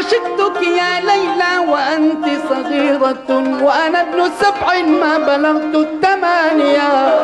عشقتك يا ليلى وأنت صغيرة وأنا ابن 7 ما بلغت 8.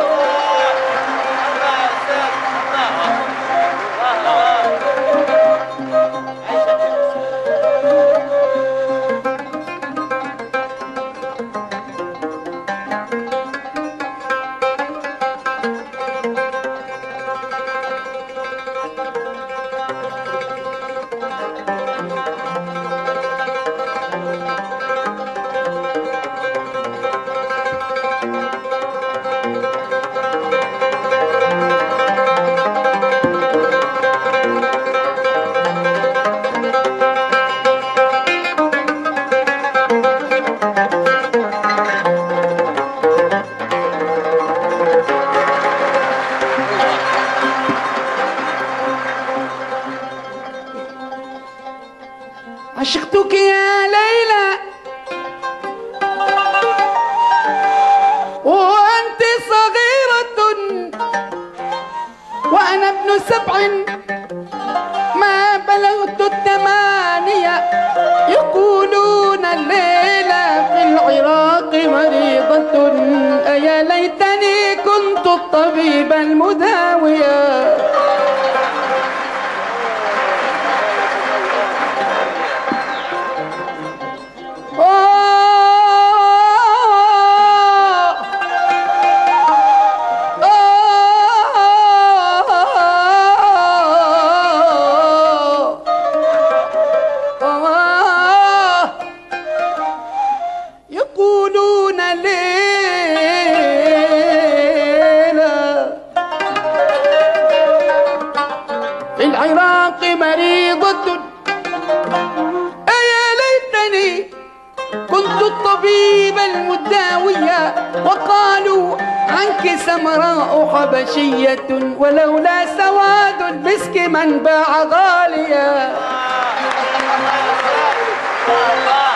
عشقتك يا ليلى وأنت صغيرة وأنا ابن 7 ما بلغت 8. يقولون الليلة في العراق مريضة أيا ليتني كنت الطبيب المداويا. يقولون ليلى في العراق مريضة أيا ليتني كنت الطبيب المداوية. وقالوا عنك سمراء حبشية ولولا سواد المسك من باع غاليا.